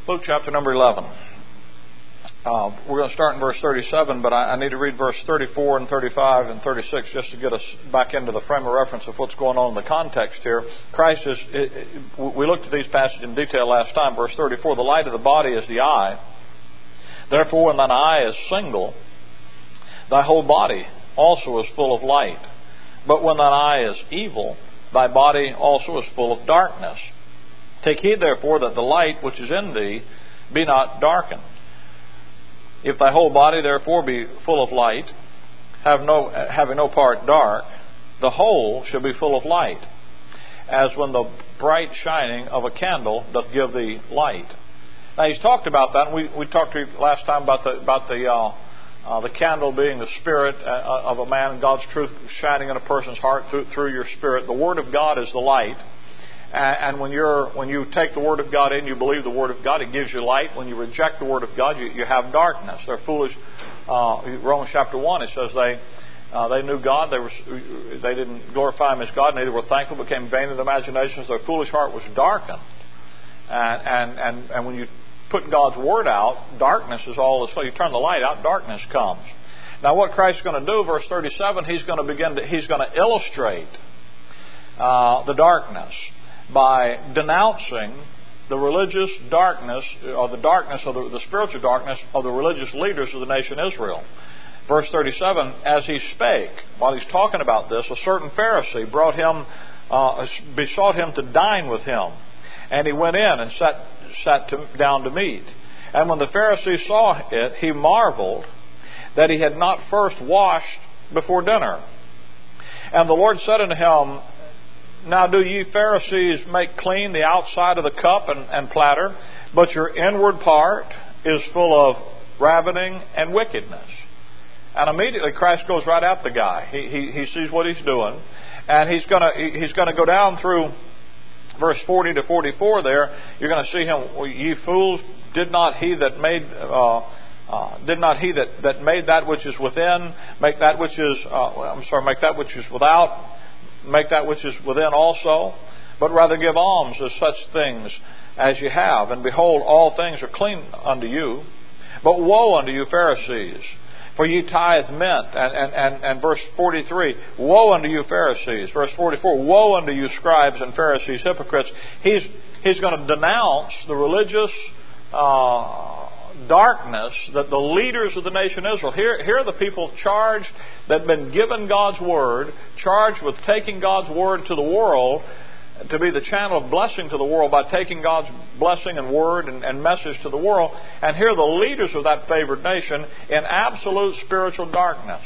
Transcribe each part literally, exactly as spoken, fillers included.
Luke chapter number eleven. Uh, we're going to start in verse thirty-seven, but I, I need to read verse thirty-four and thirty-five and thirty-six just to get us back into the frame of reference of what's going on in the context here. Christ is, it, it, we looked at these passages in detail last time. Verse thirty-four, the light of the body is the eye. Therefore, when thine eye is single, thy whole body also is full of light. But when thine eye is evil, thy body also is full of darkness. Take heed, therefore, that the light which is in thee be not darkened. If thy whole body, therefore, be full of light, have no, having no part dark, the whole shall be full of light, as when the bright shining of a candle doth give thee light. Now, he's talked about that, and we, we talked to you last time about the about the uh, uh, the candle being the spirit uh, of a man, and God's truth shining in a person's heart through, through your spirit. The Word of God is the light. And when you're when you take the Word of God in, you believe the Word of God, it gives you light. When you reject the Word of God, you, you have darkness. They're foolish. Uh, Romans chapter one, it says they uh, they knew God, they were they didn't glorify Him as God, neither were thankful, became vain in imaginations. Their foolish heart was darkened. And and and, and when you put God's Word out, darkness is all. So you turn the light out, darkness comes. Now, what Christ's going to do, verse thirty-seven, He's going to begin to He's going to illustrate uh, the darkness by denouncing the religious darkness, or the darkness of the, the spiritual darkness of the religious leaders of the nation Israel. Verse thirty-seven, as he spake, while he's talking about this, a certain Pharisee brought him, uh, besought him to dine with him. And he went in and sat, sat to, down to meat. And when the Pharisee saw it, he marveled that he had not first washed before dinner. And the Lord said unto him, now do ye Pharisees make clean the outside of the cup and, and platter, but your inward part is full of ravening and wickedness. And immediately Christ goes right at the guy. He he, he sees what he's doing, and he's gonna he, he's gonna go down through verse forty to forty-four. There, you're going to see him. Ye fools, did not he that made uh, uh, did not he that, that made that which is within make that which is uh, I'm sorry make that which is without. Make that which is within also, but rather give alms as such things as you have. And behold, all things are clean unto you. But woe unto you, Pharisees, for ye tithe mint. And, and, and, and verse forty-three, woe unto you, Pharisees. Verse forty-four, woe unto you, scribes and Pharisees, hypocrites. He's, he's going to denounce the religious uh, darkness that the leaders of the nation Israel, here, here are the people charged that have been given God's Word, charged with taking God's Word to the world, to be the channel of blessing to the world by taking God's blessing and Word and, and message to the world. And here are the leaders of that favored nation in absolute spiritual darkness.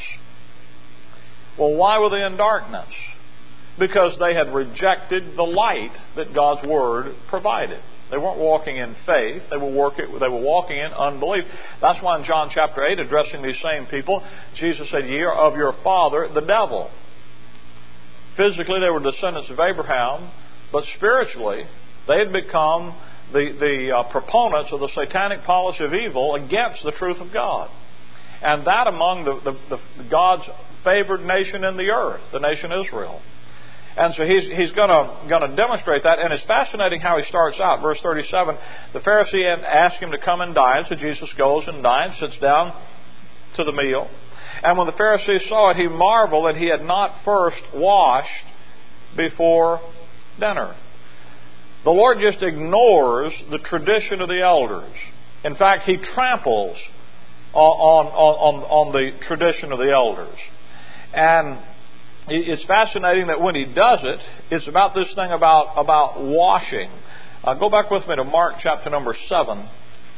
Well, why were they in darkness? Because they had rejected the light that God's Word provided. They weren't walking in faith. They were, working, they were walking in unbelief. That's why in John chapter eight, addressing these same people, Jesus said, ye are of your father, the devil. Physically, they were descendants of Abraham, but spiritually, they had become the, the uh, proponents of the satanic policy of evil against the truth of God. And that among the, the, the God's favored nation in the earth, the nation Israel. And so he's he's going to going to demonstrate that, and it's fascinating how he starts out. Verse thirty-seven, the Pharisee asked him to come and dine, so Jesus goes and dines, sits down to the meal. And when the Pharisee saw it, he marveled that he had not first washed before dinner. The Lord just ignores the tradition of the elders. In fact, he tramples on on on, on the tradition of the elders. And it's fascinating that when he does it, it's about this thing about, about washing. Uh, go back with me to Mark chapter number seven.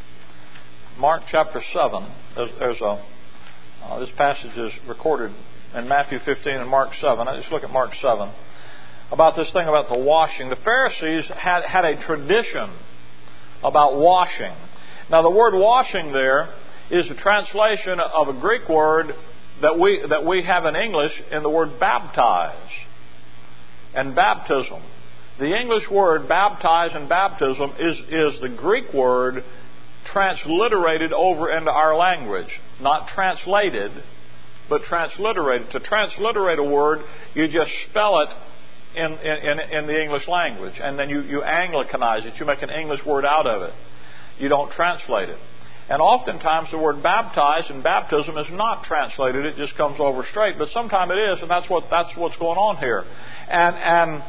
Mark chapter seven. There's, there's a uh, this passage is recorded in Matthew fifteen and Mark seven. I just look at Mark seven. About this thing about the washing. The Pharisees had, had a tradition about washing. Now the word washing there is a translation of a Greek word that we that we have in English in the word baptize and baptism. The English word baptize and baptism is, is the Greek word transliterated over into our language. Not translated, but transliterated. To transliterate a word, you just spell it in, in, in the English language, and then you, you Anglicanize it. You make an English word out of it. you don't translate it. And oftentimes the word baptize in baptism is not translated. It just comes over straight. But sometimes it is, and that's what that's what's going on here. And and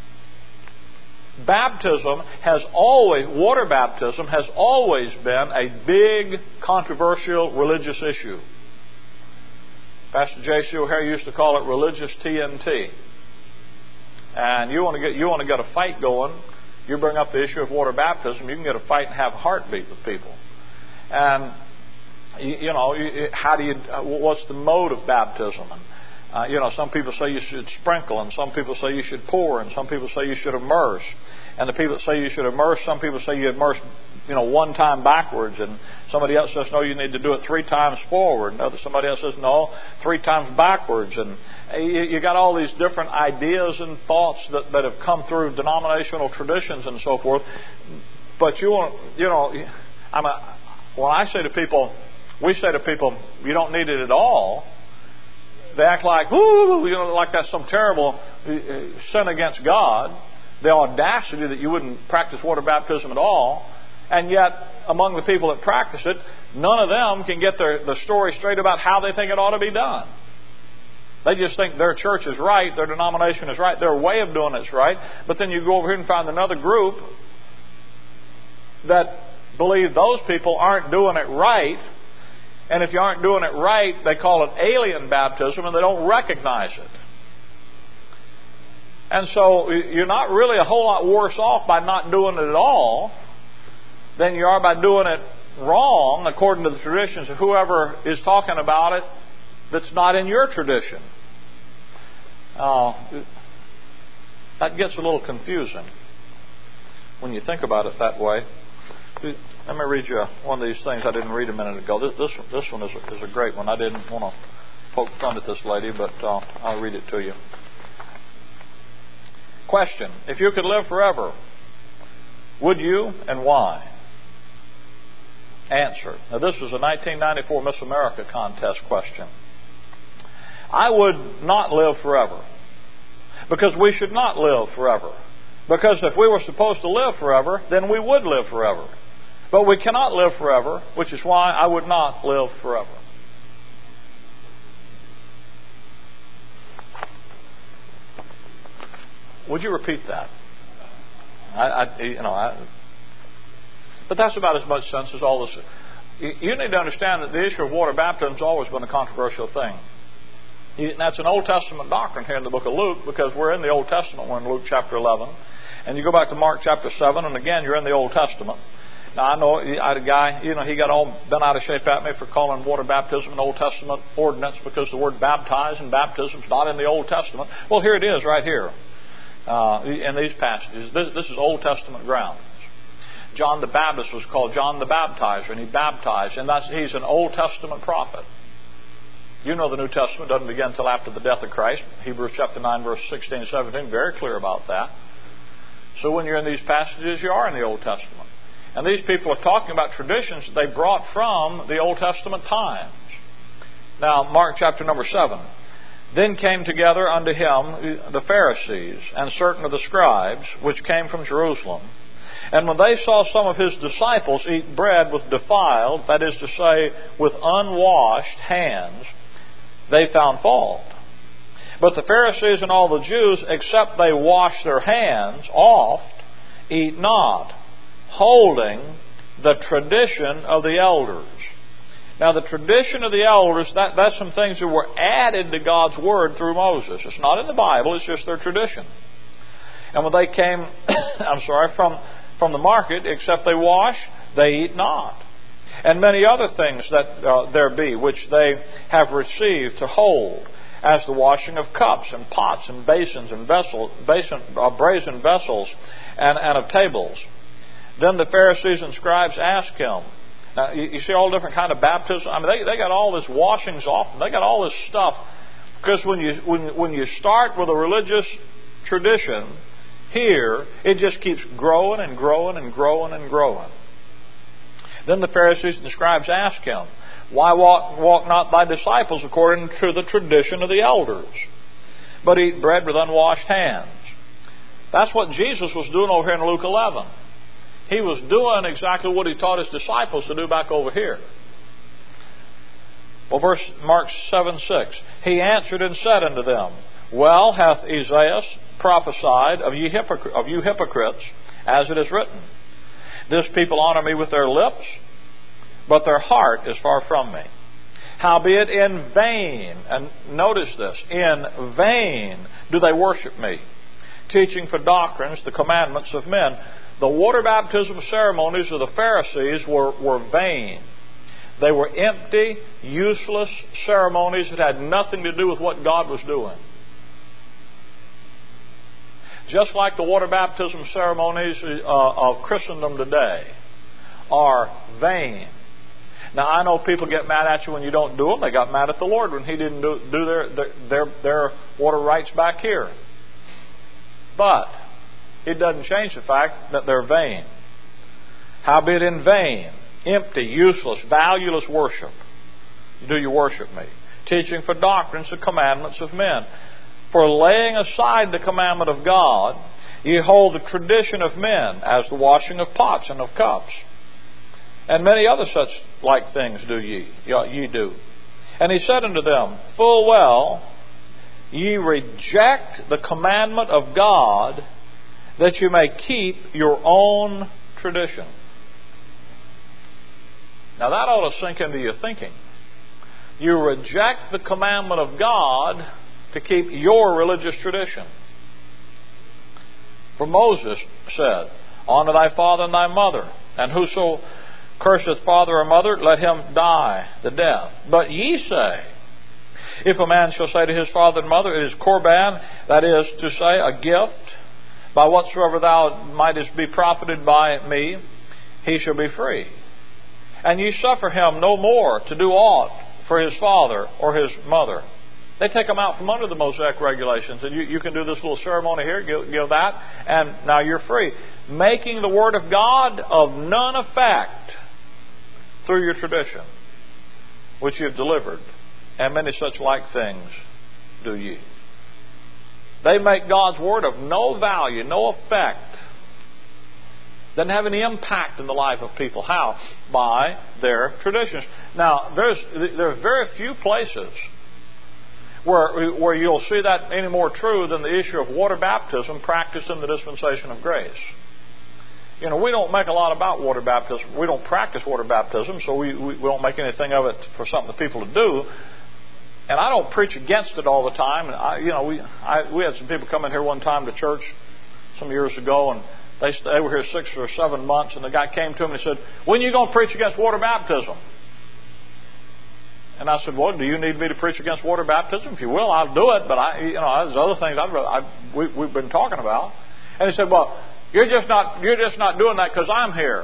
baptism has always, water baptism has always been a big, controversial religious issue. Pastor J C O'Hare used to call it religious T N T. And you want to get you want to get a fight going, you bring up the issue of water baptism, you can get a fight and have a heartbeat with people. And you, you know, how do you? What's the mode of baptism? And uh, you know, some people say you should sprinkle, and some people say you should pour, and some people say you should immerse. And the people that say you should immerse, some people say you immerse, you know, one time backwards, and somebody else says no, you need to do it three times forward. And somebody else says no, three times backwards. And you, you got all these different ideas and thoughts that, that have come through denominational traditions and so forth. But you want, you know, I'm a. When I say to people, we say to people, you don't need it at all, they act like, whoo, you know, like that's some terrible sin against God. The audacity that you wouldn't practice water baptism at all. And yet, among the people that practice it, none of them can get their, the story straight about how they think it ought to be done. They just think their church is right, their denomination is right, their way of doing it is right. But then you go over here and find another group that believe those people aren't doing it right, and if you aren't doing it right, they call it alien baptism, and they don't recognize it. And so you're not really a whole lot worse off by not doing it at all than you are by doing it wrong according to the traditions of whoever is talking about it that's not in your tradition. Uh, that gets a little confusing when you think about it that way. Let me read you one of these things I didn't read a minute ago. This this, this one is a, is a great one. I didn't want to poke fun at this lady, but uh, I'll read it to you. Question: if you could live forever, would you, and why? Answer. Now this was a nineteen ninety-four Miss America contest question. I would not live forever, because we should not live forever. Because if we were supposed to live forever, then we would live forever. But we cannot live forever, which is why I would not live forever. Would you repeat that? I, I you know, I, but that's about as much sense as all this. You, you need to understand that the issue of water baptism has always been a controversial thing. You, that's an Old Testament doctrine here in the book of Luke, because we're in the Old Testament. We're in Luke chapter eleven. And you go back to Mark chapter seven, and again, you're in the Old Testament. Now, I know I had a guy, you know, he got all bent out of shape at me for calling water baptism an Old Testament ordinance because the word baptize and baptism is not in the Old Testament. Well, here it is right here uh, in these passages. This, this is Old Testament grounds. John the Baptist was called John the Baptizer, and he baptized, and that's, he's an Old Testament prophet. You know the New Testament doesn't begin until after the death of Christ. Hebrews chapter nine, verse sixteen and seventeen, very clear about that. So when you're in these passages, you are in the Old Testament. And these people are talking about traditions that they brought from the Old Testament times. Now, Mark chapter number seven. Then came together unto him the Pharisees and certain of the scribes, which came from Jerusalem. And when they saw some of his disciples eat bread with defiled, that is to say, with unwashed hands, they found fault. But the Pharisees and all the Jews, except they wash their hands oft, eat not, holding the tradition of the elders. Now, the tradition of the elders, that, that's some things that were added to God's Word through Moses. It's not in the Bible, it's just their tradition. And when they came, I'm sorry, from, from the market, except they wash, they eat not. And many other things that uh, there be, which they have received to hold, as the washing of cups and pots and basins and vessels, basin, uh, brazen vessels and, and of tables. Then the Pharisees and scribes asked him. Now, you, you see all different kind of baptism. I mean, they, they got all this washings off. They got all this stuff. Because when you when when you start with a religious tradition here, it just keeps growing and growing and growing and growing. Then the Pharisees and the scribes asked him, why walk, walk not thy disciples according to the tradition of the elders, but eat bread with unwashed hands? That's what Jesus was doing over here in Luke eleven. he was doing exactly what he taught his disciples to do back over here. Well, verse Mark seven six. He answered and said unto them, Well hath Esaias prophesied of, ye hypocr- of you hypocrites, as it is written, This people honor me with their lips, but their heart is far from me. Howbeit in vain, and notice this, in vain do they worship me, teaching for doctrines the commandments of men. The water baptism ceremonies of the Pharisees were, were vain. They were empty, useless ceremonies that had nothing to do with what God was doing. Just like the water baptism ceremonies uh, of Christendom today are vain. Now, I know people get mad at you when you don't do them. They got mad at the Lord when He didn't do, do their, their, their water rites back here. But it doesn't change the fact that they're vain. Howbeit in vain, empty, useless, valueless worship do you worship me, teaching for doctrines the commandments of men. For laying aside the commandment of God, ye hold the tradition of men, as the washing of pots and of cups. And many other such like things do ye, ye do. And he said unto them, Full well, ye reject the commandment of God, that you may keep your own tradition. Now that ought to sink into your thinking. You reject the commandment of God to keep your religious tradition. For Moses said, Honor thy father and thy mother, and whoso curseth father or mother, let him die the death. But ye say, If a man shall say to his father and mother, It is Korban, that is to say, a gift, by whatsoever thou mightest be profited by me, he shall be free. And ye suffer him no more to do aught for his father or his mother. They take them out from under the Mosaic regulations, and you, you can do this little ceremony here, give, give that, and now you're free. Making the Word of God of none effect through your tradition, which you have delivered, and many such like things do ye. They make God's Word of no value, no effect. Doesn't have any impact in the life of people. How? By their traditions. Now, there's there are very few places where where you'll see that any more true than the issue of water baptism practiced in the dispensation of grace. You know, we don't make a lot about water baptism. We don't practice water baptism, so we, we, we don't make anything of it for something for people to do. And I don't preach against it all the time. And I, you know, we I, we had some people come in here one time to church some years ago, and they they were here six or seven months, and the guy came to him and he said, "When are you going to preach against water baptism?" And I said, "Well, do you need me to preach against water baptism? If you will, I'll do it. But I, you know, there's other things I'd, I, we, we've been talking about." And he said, "Well, you're just not you're just not doing that because I'm here."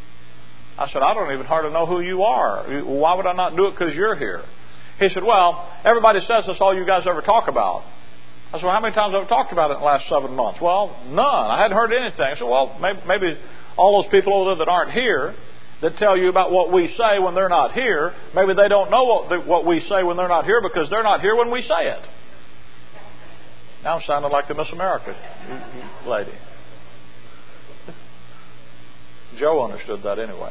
I said, "I don't even hardly know who you are. Why would I not do it because you're here?" He said, "Well, everybody says that's all you guys ever talk about." I said, "Well, how many times have I talked about it in the last seven months?" "Well, none. I hadn't heard anything." I said, "Well, maybe, maybe all those people over there that aren't here that tell you about what we say when they're not here, maybe they don't know what, the, what we say when they're not here because they're not here when we say it." Now I'm sounding like the Miss America lady. Joe understood that anyway.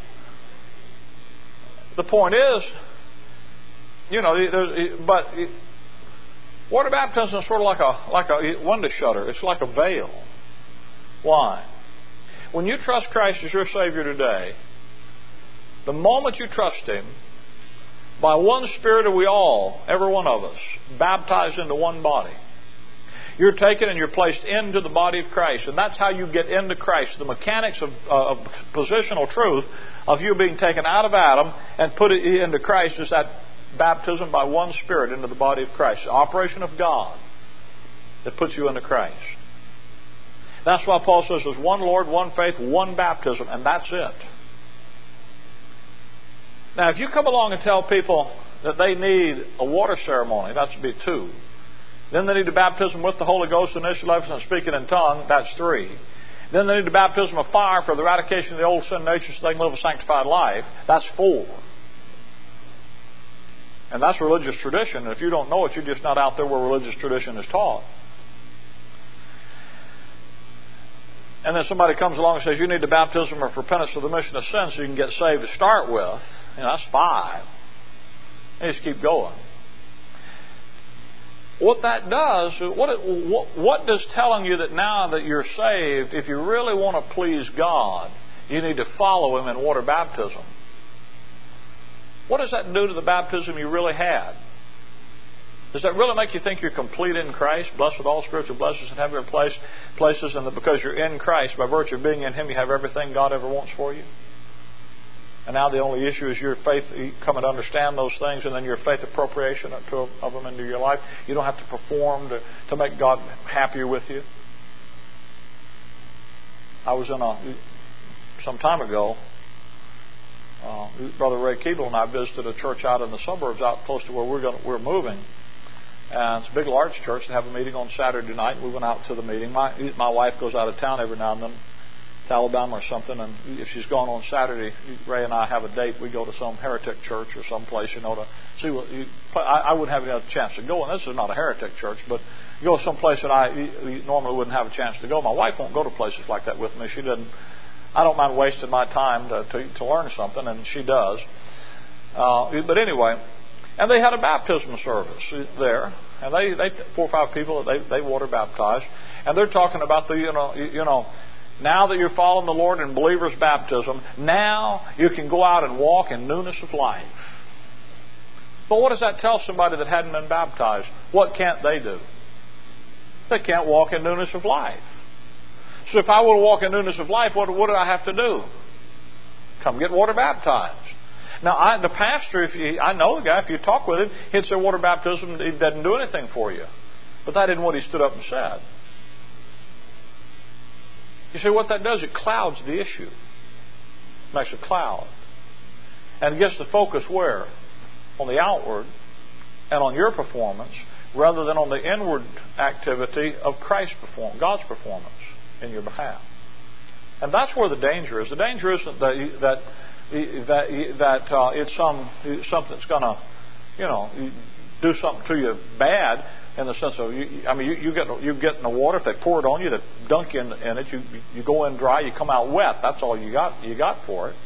The point is, you know, but water baptism is sort of like a like a window shutter. It's like a veil. Why? When you trust Christ as your Savior today, the moment you trust Him, by one Spirit are we all, every one of us, baptized into one body. You're taken and you're placed into the body of Christ, and that's how you get into Christ. The mechanics of, uh, of positional truth of you being taken out of Adam and put it into Christ is that baptism by one Spirit into the body of Christ. The operation of God that puts you into Christ. That's why Paul says there's one Lord, one faith, one baptism, and that's it. Now, if you come along and tell people that they need a water ceremony, that should be two. Then they need the baptism with the Holy Ghost, initial evidence, and speaking in tongue, that's three. Then they need the baptism of fire for the eradication of the old sin nature so they can live a sanctified life, that's four. And that's religious tradition. And if you don't know it, you're just not out there where religious tradition is taught. and then somebody comes along and says, you need the baptism of repentance for the remission of sins so you can get saved to start with. You know, that's five. And you just keep going. What that does, what, it, what, what does telling you that now that you're saved, if you really want to please God, you need to follow Him in water baptism. What does that do to the baptism you really had? Does that really make you think you're complete in Christ, blessed with all spiritual blessings in heavenly place, places, and that because you're in Christ, by virtue of being in Him, you have everything God ever wants for you? And now the only issue is your faith, you come and understand those things, and then your faith appropriation of them into your life. You don't have to perform to, to make God happier with you. I was in a, some time ago, uh, Brother Ray Keeble and I visited a church out in the suburbs, out close to where we're going, we're moving. And it's a big, large church. They have a meeting on Saturday night. We went out to the meeting. My my wife goes out of town every now and then, to Alabama or something. And if she's gone on Saturday, Ray and I have a date. We go to some heretic church or some place, you know, to see what. You, I, I wouldn't have any chance to go. And this is not a heretic church, but you go to some place that I normally wouldn't have a chance to go. My wife won't go to places like that with me. She doesn't. I don't mind wasting my time to to, to learn something, and she does. Uh, but anyway. And they had a baptism service there, and they, they four or five people they they water baptized, and they're talking about the you know you, you know now that you're following the Lord in believer's baptism, now you can go out and walk in newness of life. But what does that tell somebody that hadn't been baptized? What can't they do? They can't walk in newness of life. So if I were to walk in newness of life, what what do I have to do? Come get water baptized. Now, I, the pastor, if you, I know the guy, if you talk with him, he'd say water baptism, it doesn't do anything for you. But that isn't what he stood up and said. You see, what that does, it clouds the issue. It makes a cloud. And it gets the focus where? On the outward and on your performance, rather than on the inward activity of Christ's performance, God's performance in your behalf. And that's where the danger is. The danger isn't that... that that that uh, it's some something that's going to, you know, do something to you bad in the sense of, you, I mean, you, you get you get in the water. If they pour it on you, to dunk in, in it, you you go in dry, you come out wet. That's all you got you got for it.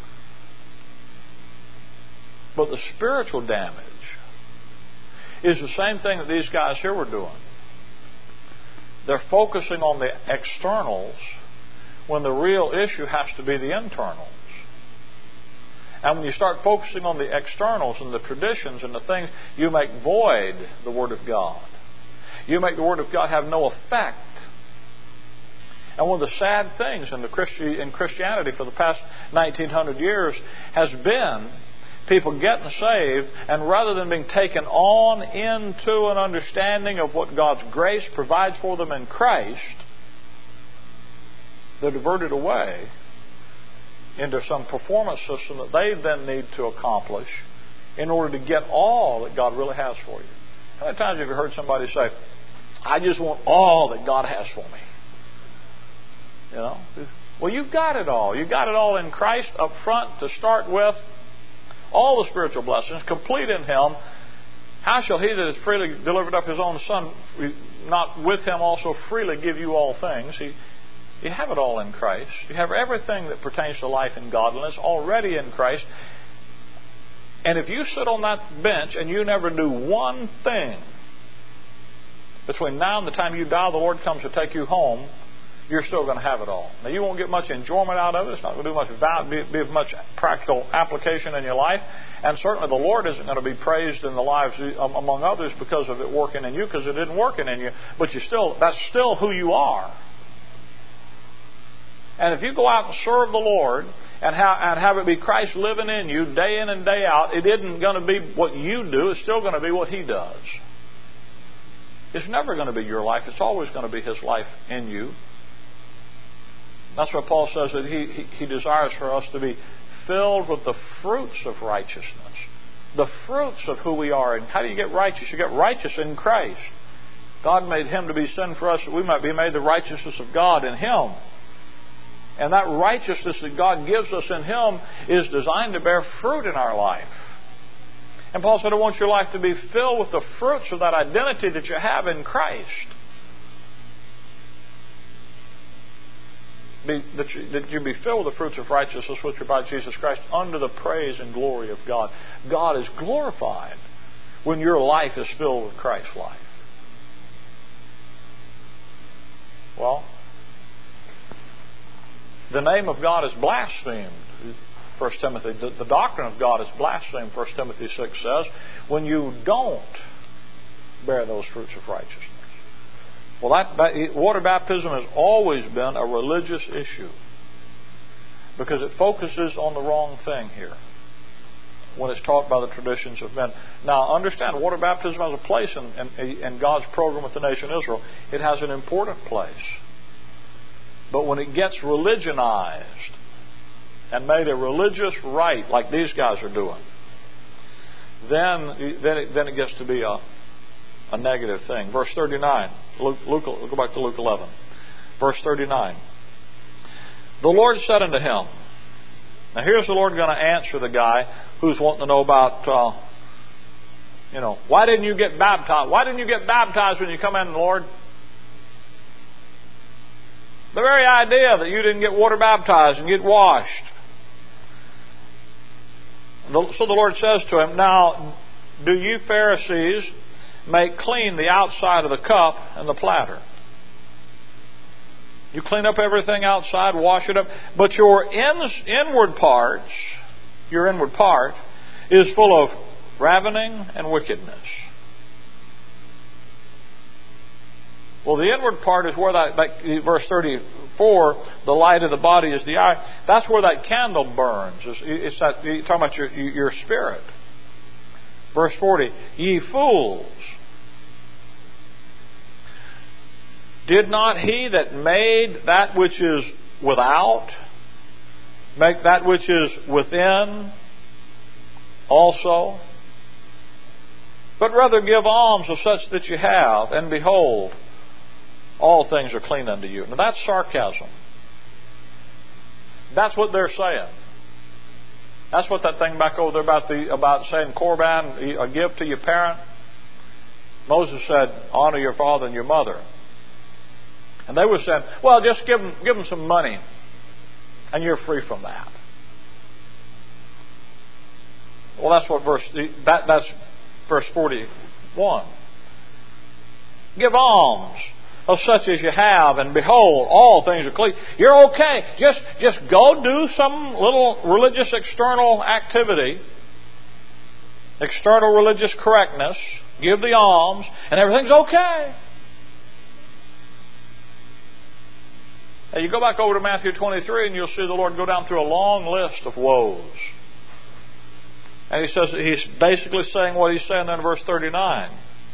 But the spiritual damage is the same thing that these guys here were doing. They're focusing on the externals when the real issue has to be the internals. And when you start focusing on the externals and the traditions and the things, you make void the Word of God. You make the Word of God have no effect. And one of the sad things in the Christi- in Christianity for the past nineteen hundred years has been people getting saved, and rather than being taken on into an understanding of what God's grace provides for them in Christ, they're diverted away into some performance system that they then need to accomplish in order to get all that God really has for you. How many times have you heard somebody say, I just want all that God has for me? You know? Well, you've got it all. You've got it all in Christ up front to start with. All the spiritual blessings, complete in Him. How shall He that has freely delivered up His own Son not with Him also freely give you all things? He You have it all in Christ. You have everything that pertains to life and godliness already in Christ. And if you sit on that bench and you never do one thing between now and the time you die, the Lord comes to take you home, you're still going to have it all. Now, you won't get much enjoyment out of it. It's not going to do much value, be of much practical application in your life. And certainly the Lord isn't going to be praised in the lives among others because of it working in you, because it didn't working in you. But you still, that's still who you are. And if you go out and serve the Lord and have, and have it be Christ living in you day in and day out, it isn't going to be what you do. It's still going to be what He does. It's never going to be your life. It's always going to be His life in you. That's why Paul says that he, he, he desires for us to be filled with the fruits of righteousness. The fruits of who we are. And how do you get righteous? You get righteous in Christ. God made Him to be sin for us that we might be made the righteousness of God in Him. And that righteousness that God gives us in Him is designed to bear fruit in our life. And Paul said, I want your life to be filled with the fruits of that identity that you have in Christ. be, that, you, that you be filled with the fruits of righteousness which are by Jesus Christ under the praise and glory of God. God is glorified when your life is filled with Christ's life. Well, the name of God is blasphemed. First Timothy, the, the doctrine of God is blasphemed, First Timothy six says, when you don't bear those fruits of righteousness. Well, that, that water baptism has always been a religious issue because it focuses on the wrong thing here when it's taught by the traditions of men. Now, understand, water baptism has a place in, in, in God's program with the nation of Israel. It has an important place. But when it gets religionized and made a religious rite like these guys are doing, then, then, it, then it gets to be a, a negative thing. Verse thirty-nine. Luke, Luke, go back to Luke eleven. Verse thirty-nine. The Lord said unto him, now here's the Lord going to answer the guy who's wanting to know about, uh, you know, why didn't you get baptized? Why didn't you get baptized when you come in, Lord? The very idea that you didn't get water baptized and get washed. So the Lord says to him, now, do you Pharisees make clean the outside of the cup and the platter? You clean up everything outside, wash it up, but your in, inward parts, your inward part, is full of ravening and wickedness. Well, the inward part is where that, that, verse thirty-four, the light of the body is the eye. That's where that candle burns. It's, it's that, you're talking about your, your spirit. Verse forty, ye fools, did not he that made that which is without make that which is within also? But rather give alms of such that you have, and behold, all things are clean unto you. Now that's sarcasm. That's what they're saying. That's what that thing back over there about the about saying Korban, a gift to your parent. Moses said, honor your father and your mother. And they were saying, well, just give them, give them some money and you're free from that. Well, that's what verse that that's verse forty-one. Give alms of such as you have, and behold, all things are clean. You're okay. Just just go do some little religious external activity, external religious correctness, give the alms, and everything's okay. Now you go back over to Matthew twenty-three and you'll see the Lord go down through a long list of woes. And he says he's basically saying what he's saying in verse thirty-nine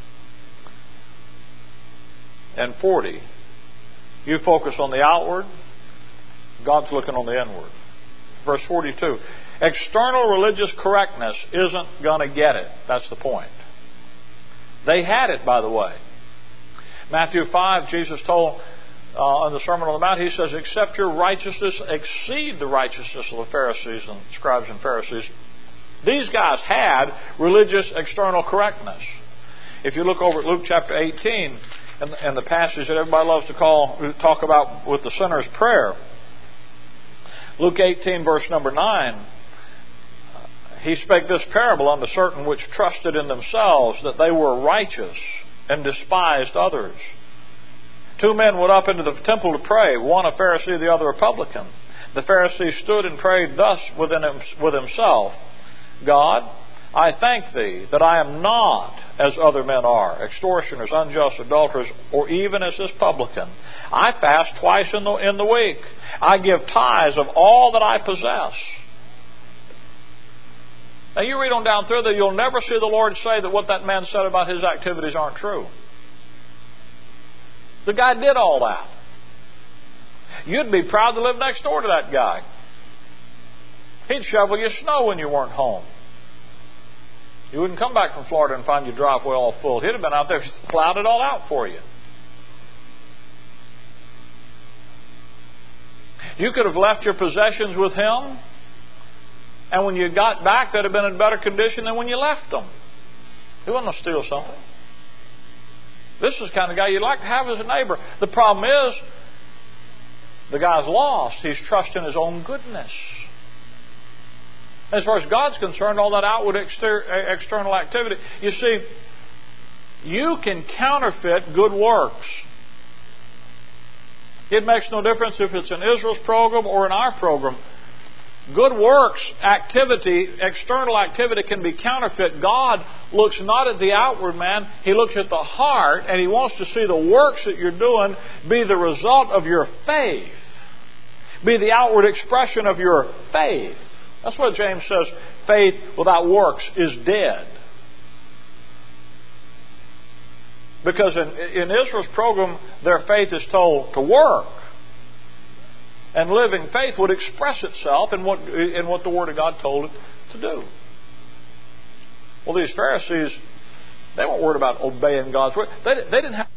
and forty. You focus on the outward, God's looking on the inward. Verse forty-two. External religious correctness isn't going to get it. That's the point. They had it, by the way. Matthew five, Jesus told uh, on the Sermon on the Mount, he says, except your righteousness exceed the righteousness of the Pharisees and scribes and Pharisees. These guys had religious external correctness. If you look over at Luke chapter eighteen, and, and the passage that everybody loves to call talk about with the sinner's prayer, Luke eighteen, verse number nine, he spake this parable unto certain which trusted in themselves that they were righteous and despised others. Two men went up into the temple to pray, one a Pharisee, the other a publican. The Pharisee stood and prayed thus within him, with himself, God, I thank Thee that I am not as other men are, extortioners, unjust, adulterers, or even as this publican. I fast twice in the, in the week. I give tithes of all that I possess. Now you read on down through there, you'll never see the Lord say that what that man said about his activities aren't true. The guy did all that. You'd be proud to live next door to that guy. He'd shovel you snow when you weren't home. You wouldn't come back from Florida and find your driveway all full. He'd have been out there plowed it all out for you. You could have left your possessions with him, and when you got back, they'd have been in better condition than when you left them. He wasn't going to steal something. This is the kind of guy you'd like to have as a neighbor. The problem is, The guy's lost. He's trusting his own goodness. As far as God's concerned, all that outward exter- external activity, you see, you can counterfeit good works. It makes no difference if it's in Israel's program or in our program. Good works, activity, external activity can be counterfeit. God looks not at the outward man. He looks at the heart, and He wants to see the works that you're doing be the result of your faith. Be the outward expression of your faith. That's what James says, faith without works is dead. Because in, in Israel's program, their faith is told to work. And living faith would express itself in what, in what the Word of God told it to do. Well, these Pharisees, they weren't worried about obeying God's word. They, they didn't have